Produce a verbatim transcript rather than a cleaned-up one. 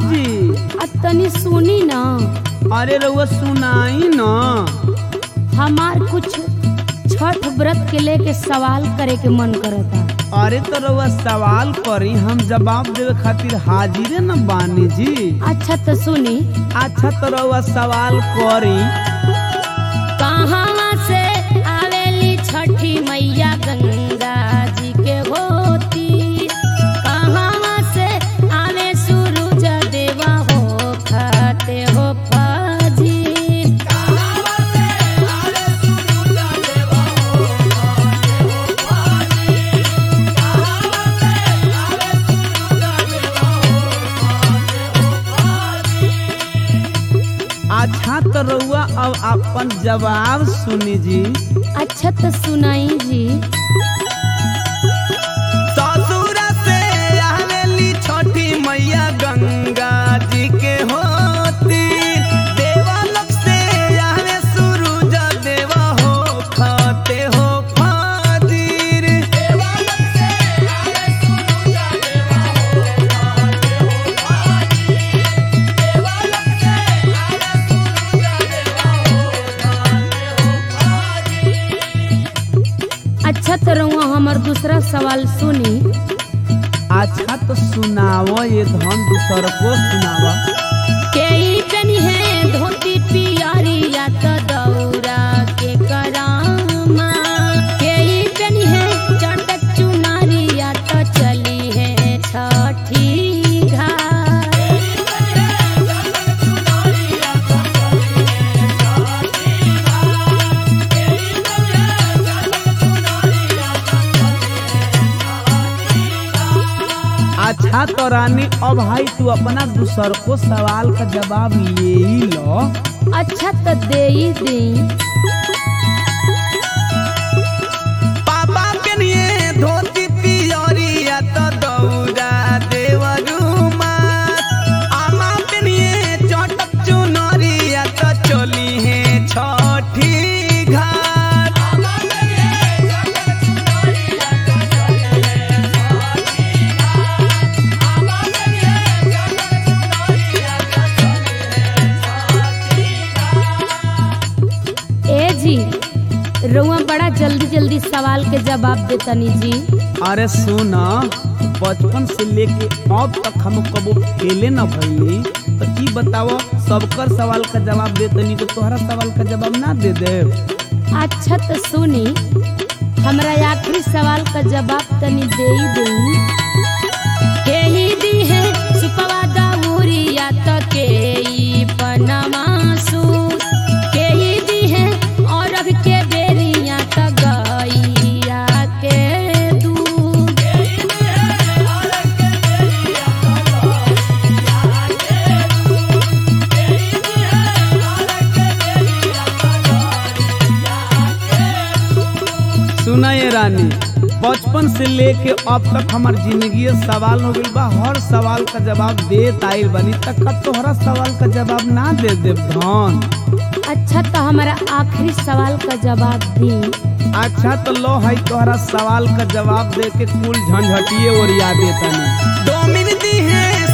जी। तनी सुनी ना। अरे रउआ सुनाई ना। हमार कुछ छठ व्रत के लेके सवाल करे के मन करता। अरे तो रउआ सवाल करी, हम जवाब देवे खातिर हाजिर न बानी जी। अच्छा तो सुनी। अच्छा तो रउआ सवाल करी। कहाँ से आवेली छठी मैया गंगा जी के होती, कहाँ से आवे सूरज देवा हो खाते हो फाजी। अच्छा तो रउआ अब अपन जवाब सुनी जी। अच्छा तो सुनाई जी। ससुर से आवेली छठी मैया गंगा जी के होती, देवलोक से आवे सूरज देवा हो खाते हो फाजिर। देवलोक से आवे सूरज देवा हो खाते हो फाजिर। देवलोक से आवे सूरज देवा हो खाते हो फाजिर। अच्छा तो रउआ हमार दूसरा सवाल सुनी। अच्छा तो सुनावो ये धन दूसर को सुनावा। केई जनी है धोती पियरिया तो दौरा के करामा, केई जनी है चटक चुनरिया तो चली है छठी घाट। अच्छा तो रानी अब भाई तू अपना दूसर को सवाल का जवाब ले ही लो। अच्छा तो दे ही दी। पापा के लिए धोती पियरिया तो दौरा देवरू मात, आमा के लिए चटक चुनरिया तो चली है छठी घाट। ए जी रउआ बड़ा जल्दी जल्दी सवाल के जवाब देतनी जी। अरे सुन, बचपन से लेके अब तक हम कबो फेले न भइली, तो ई बताओ सबकर सवाल का जवाब देतनी तो तोहरा सवाल का जवाब ना दे दे। अच्छा तो सुनी, हमरा आखिरी सवाल का जवाब तनी दे ही दी। के ही दी है सुपवा दाऊरिया तो के ही पनमा सूत, के ही दी है और रख के बेरिया तो गैया के दूध। सुना ये रानी, बचपन से लेके अब तक हमार जिंदगी सवाल हो गइल बा, हर सवाल का जवाब देत आइल बनी, तक तोहरा सवाल का जवाब ना दे दे धन। अच्छा तो हमारा आखिरी सवाल का जवाब दी। अच्छा तो लो है तोहरा सवाल का जवाब दे के कुल झंझटिए ओरिया देतनी। दो मिनट दी है